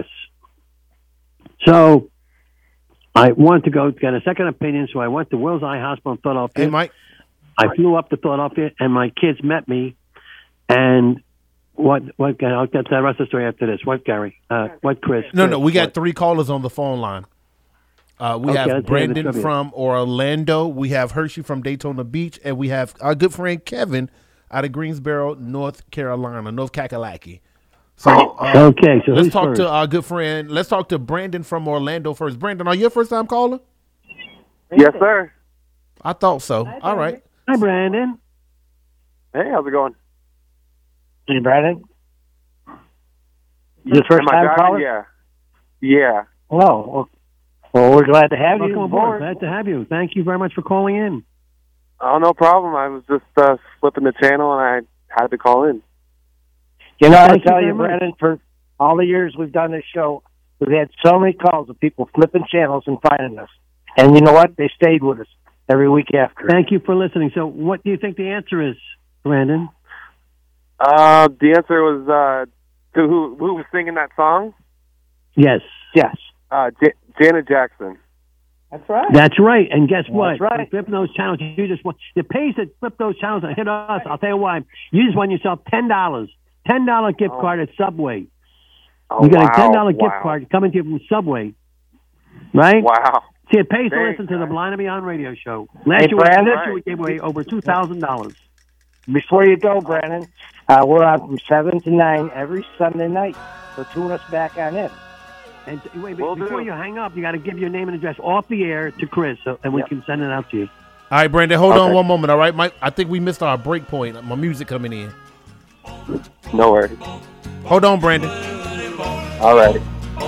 So I wanted to go get a second opinion, so I went to Wills Eye Hospital in Philadelphia. Hey, Mike. I flew up to Philadelphia, and my kids met me, and What, I'll get the rest of the story after this. What, Gary? What, Chris? No, we got 3 callers on the phone line. We have Brandon from Orlando. We have Hershey from Daytona Beach. And we have our good friend Kevin out of Greensboro, North Carolina, North Kakalaki. So, okay, so let's talk to our good friend. Let's talk to Brandon from Orlando first. Brandon, are you a first-time caller? Yes, sir. I thought so. Hi, all right. Hi, Brandon. Hey, how's it going? Hey, Brandon. You the first time caller? Yeah. Oh, well, we're glad to have you. Welcome aboard. Glad to have you. Thank you very much for calling in. Oh, no problem. I was just flipping the channel, and I had to call in. You know, I tell you, Brandon, for all the years we've done this show, we've had so many calls of people flipping channels and finding us. And you know what? They stayed with us every week after. Thank you for listening. So what do you think the answer is, Brandon? The answer was to who was singing that song? Yes. Janet Jackson. That's right. That's right. And guess what? That's right. Flipping those channels, you just want the pays that flip those channels and hit us. I'll tell you why. You just won yourself $10 gift card at Subway. You got a $10 gift card coming to you from Subway, right? Wow. See, it pays to listen to the Blind and Beyond radio show. Last year we gave away over $2,000. Before you go, Brandon, we're on from 7 to 9 every Sunday night. So tune us back on in. And wait, before you hang up, you got to give your name and address off the air to Chris, and we can send it out to you. All right, Brandon, hold on one moment, all right? Mike, I think we missed our break point. My music coming in. No worries. Hold on, Brandon. All right.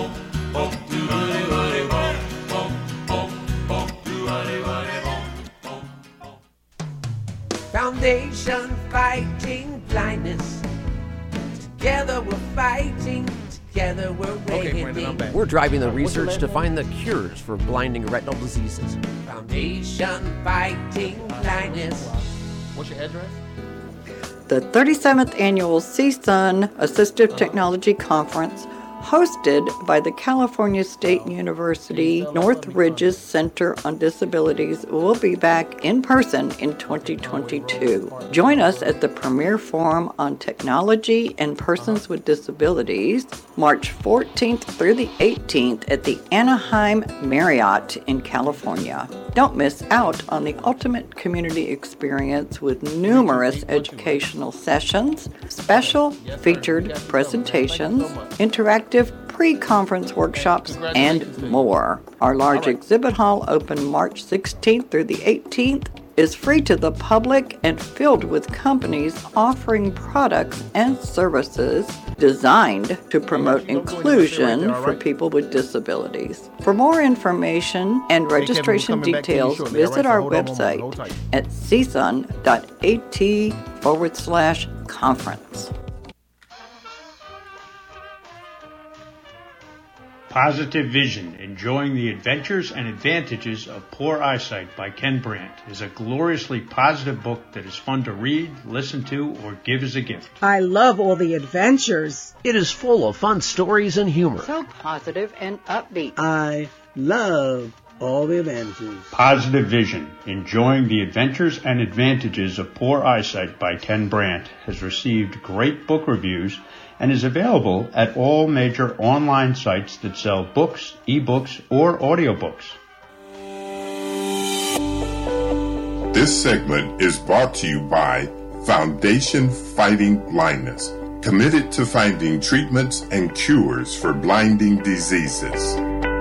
Foundation fighting blindness. Together we're fighting. Together we're winning. Brandon, I'm back. We're driving the research to find the cures for blinding retinal diseases. Foundation fighting blindness. What's your address? The 37th Annual CSUN Assistive Technology Conference, hosted by the California State University Northridge's Center on Disabilities, will be back in person in 2022. Join us at the Premier Forum on Technology and Persons with Disabilities, March 14th through the 18th at the Anaheim Marriott in California. Don't miss out on the ultimate community experience with numerous educational sessions, special featured presentations, interactive pre-conference workshops, and more. Our large exhibit hall, open March 16th through the 18th, is free to the public and filled with companies offering products and services designed to promote inclusion for people with disabilities. For more information and registration details, visit our website at csun.at/conference. Positive Vision, Enjoying the Adventures and Advantages of Poor Eyesight by Ken Brandt is a gloriously positive book that is fun to read, listen to, or give as a gift. I love all the adventures. It is full of fun stories and humor. So positive and upbeat. I love all the adventures. Positive Vision, Enjoying the Adventures and Advantages of Poor Eyesight by Ken Brandt has received great book reviews and is available at all major online sites that sell books, ebooks, or audiobooks. This segment is brought to you by Foundation Fighting Blindness, committed to finding treatments and cures for blinding diseases.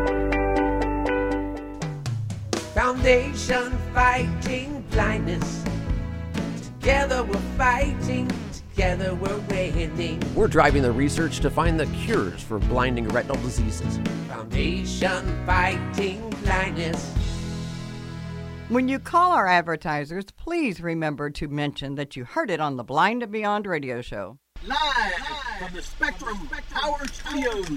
Foundation fighting blindness. Together we're fighting. Together we're winning. We're driving the research to find the cures for blinding retinal diseases. Foundation fighting blindness. When you call our advertisers, please remember to mention that you heard it on the Blind and Beyond radio show. Live from the Spectrum Power Studios.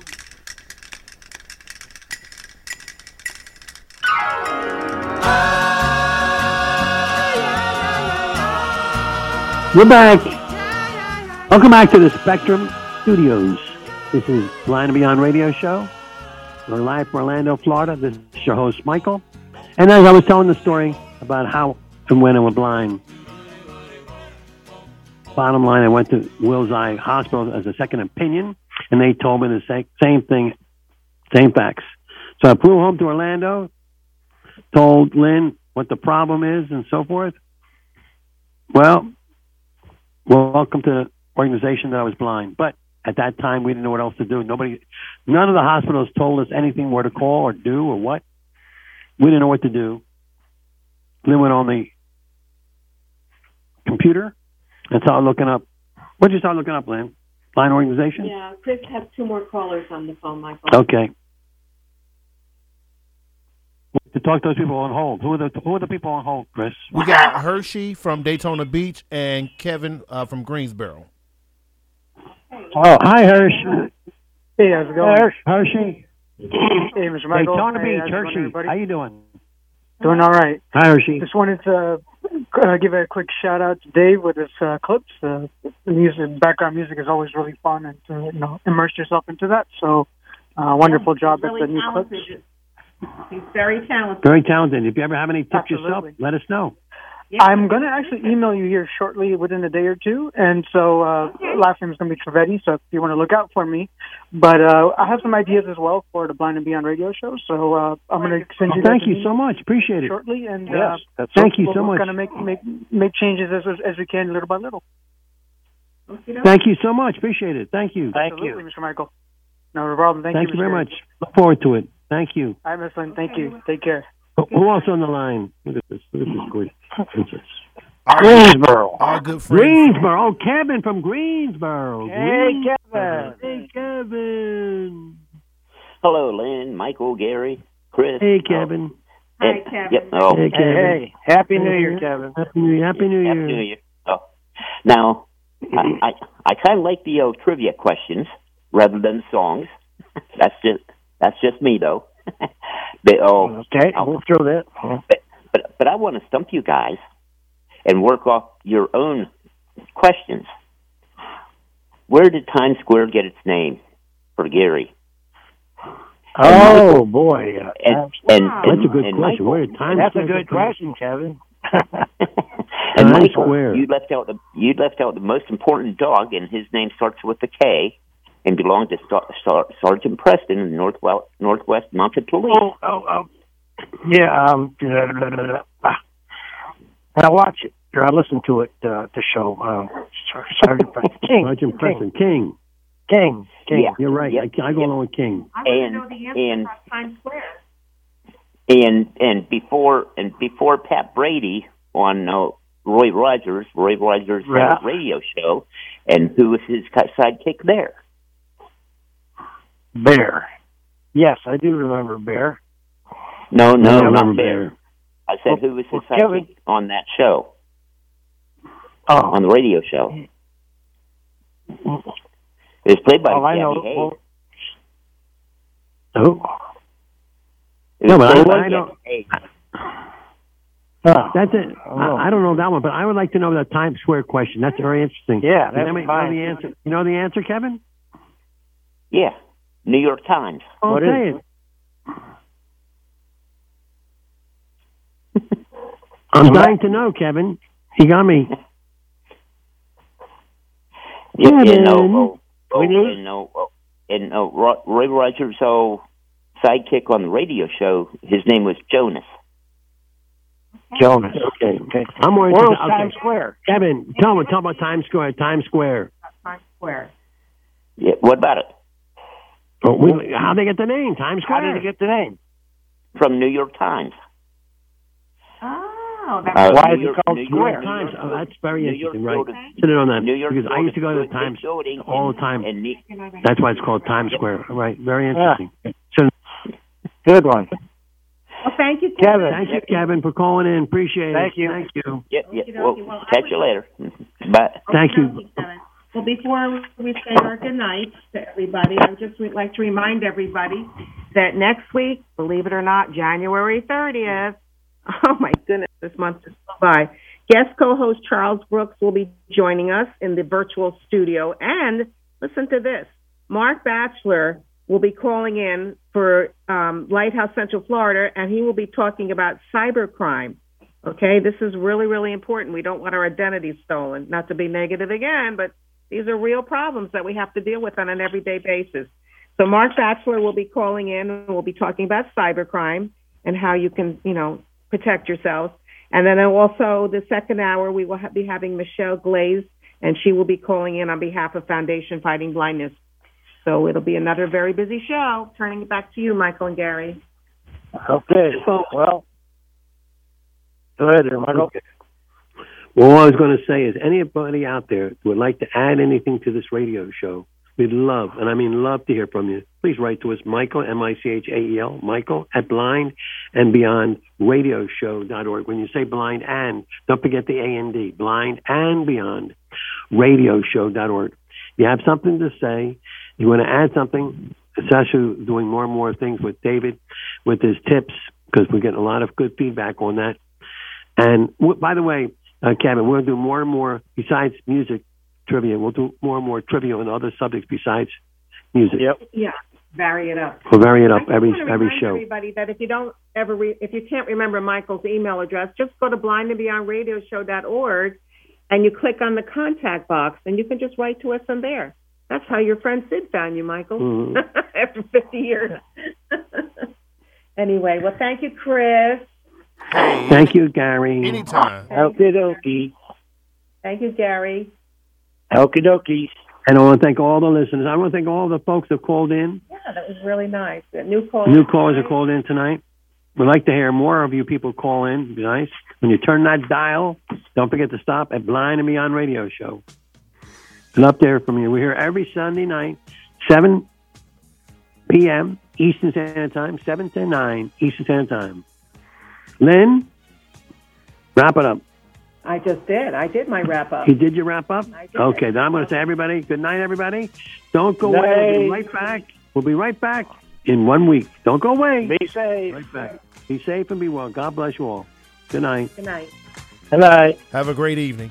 We're back. Welcome back to the Spectrum Studios. This is Blind and Beyond Radio Show. We're live from Orlando, Florida. This is your host, Michael. And as I was telling the story about how and when I was blind, Bottom line, I went to Wills Eye Hospital as a second opinion, and they told me the same thing, same facts. So I flew home to Orlando, told Lynn what the problem is and so forth. Well, welcome to the organization that I was blind. But at that time, we didn't know what else to do. None of the hospitals told us anything where to call or do or what. We didn't know what to do. Lynn went on the computer and started looking up. What did you start looking up, Lynn? Blind organization? Yeah, Chris has 2 more callers on the phone, Michael. Okay. To talk to those people on hold. Who are the people on hold, Chris? We got Hershey from Daytona Beach and Kevin from Greensboro. Oh, hi, Hersh. Hey, how's it going? Hershey. Hey, Mr. Michael. Daytona Hey, Beach, how's it going, Hershey. everybody? How you doing? Doing all right. Hi, Hershey. Just wanted to give a quick shout out to Dave with his clips. The music, background music is always really fun, and to immerse yourself into that. So, wonderful job really at the new talented. clips. He's very talented. Very talented. If you ever have any tips Absolutely. yourself, let us know. Yeah. I'm going to actually email you here shortly within a day or two. And so last name is going to be Trevetti, so if you want to look out for me. But I have some ideas as well for the Blind and Beyond radio show. So I'm going to send you Thank you so much. Appreciate it. shortly. And Yes, thank you so much. We're going to make changes as we can little by little. Thank you so much. Appreciate it. Thank you. Absolutely, Mr. Michael. No problem. Thank you very Mr. much. Look forward to it. Thank you. All right, Miss Lynn. Thank you. Take care. Who else on the line? Look at this. Look at this great. Greensboro. Our good friend. Greensboro. Oh, Kevin from Greensboro. Hey, Kevin. Hey, Kevin. Hello, Lynn, Michael, Gary, Chris. Hey, Kevin. Hi, Kevin. Yep. Oh. Hey, Kevin. Hey, Happy New Year, Kevin. Happy New Year. Happy New Year. Oh. Now, I kind of like the trivia questions rather than songs. That's just me, though. Okay, we'll throw that. But I want to stump you guys and work off your own questions. Where did Times Square get its name for Gary? Oh, boy. And That's a good question. Michael, Where did Times That's Square a good get from? question, Kevin. And Times Michael, Square. you left out the most important dog, and his name starts with a K, and belonged to Sergeant Preston in Northwest Mounted Police. Yeah, I watch it, or I listen to it, the show. Sergeant Preston. Sergeant Preston. King. King. Yeah. You're right. Yeah. I go along with King. I want to know the answer about Times Square. And before Pat Brady on Roy Rogers had a radio show, and who was his sidekick there? Bear. Yes, I do remember Bear. No, I not remember Bear. I said who was his sidekick Kevin. on that show, Oh, on the radio show. It was played by I Gabby know. Hayes. Who? It was No, but played by I don't. Gabby Hayes. That's it. I don't know that one, but I would like to know the Times Square question. That's very interesting. Yeah, Does that's anybody fine. know the answer? You know the answer, Kevin? Yeah, New York Times. What I'll is say it. I'm dying to know, Kevin. You got me. Yeah, Kevin. Roy Rogers' sidekick on the radio show, his name was Jonas. Jonas. Okay. I'm more Where's interested. Times Square? Kevin, tell about Times Square. Times Square. Times Square. Yeah, what about it? How they get the name? Times Square. How did he get the name? From New York Times. Oh, that's Why is it called New Square? York Times. New Oh, York- that's very New interesting, York right? building- Sit it on that. New York Because I used to go to the building, Times building all the and- time. and That's why it's called Times Square. Right. Very interesting. So, Good one. Well, thank you, Kevin. thank you, Kevin, for calling in. Appreciate it. Thank you. Thank you. Yeah. Okey-dokey. Well, Well, catch you later. Bye. Thank you. Okey-dokey, Kevin. Well, before we say our good night to everybody, I would just like to remind everybody that next week, believe it or not, January 30th, oh my goodness, this month just flew by, guest co-host Charles Brooks will be joining us in the virtual studio. And listen to this, Mark Batchelor will be calling in for Lighthouse Central Florida, and he will be talking about cybercrime. Okay, this is really, really important. We don't want our identity stolen. Not to be negative again, but these are real problems that we have to deal with on an everyday basis. So Mark Batchelor will be calling in and we'll be talking about cybercrime and how you can, protect yourself. And then also the second hour, we will be having Michelle Glaze, and she will be calling in on behalf of Foundation Fighting Blindness. So it'll be another very busy show. Turning it back to you, Michael and Gary. Okay. Well, go ahead, Michael. Well, all I was going to say is anybody out there who would like to add anything to this radio show, we'd love, and I mean love to hear from you. Please write to us, Michael, M-I-C-H-A-E-L, Michael, at blindandbeyondradioshow.org. When you say blind and, don't forget the A-N-D, blindandbeyondradioshow.org. You have something to say, you want to add something, especially doing more and more things with David, with his tips, because we're getting a lot of good feedback on that. And by the way, Kevin, we're going to do more and more, besides music, trivia. We'll do more and more trivia on other subjects besides music. Yep. Yeah, vary it up. We'll vary it up every show. Everybody that if you don't ever if you can't remember Michael's email address, just go to blindandbeyondradioshow.org and you click on the contact box and you can just write to us on there. That's how your friend Sid found you, Michael, after 50 years. Anyway, well, thank you, Chris. Hey. Thank you, Gary. Anytime. Okie dokie. Thank you, Gary. Okie dokie. And I want to thank all the listeners. I want to thank all the folks that called in. Yeah, that was really nice. New callers. New callers that called in tonight. We'd like to hear more of you people call in. It'd be nice. When you turn that dial, don't forget to stop at Blind and Beyond Radio Show. And up there from you. We're here every Sunday night, 7 p.m. Eastern Standard Time, 7 to 9 Eastern Standard Time. Lynn, wrap it up. I just did. I did my wrap up. You did your wrap up? I did. Okay, then I'm going to say everybody, good night, everybody. Don't go away. We'll be right back. We'll be right back in 1 week. Don't go away. Be safe. Right back. Be safe and be well. God bless you all. Good night. Good night. Good night. Have a great evening.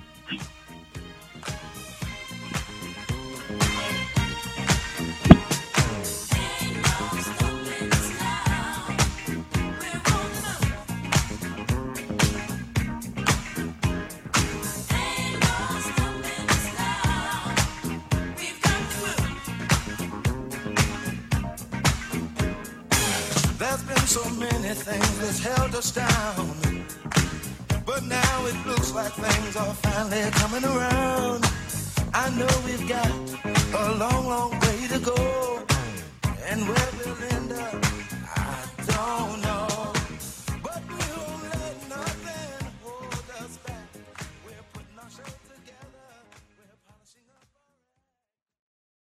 So many things that's held us down, but now it looks like things are finally coming around. I know we've got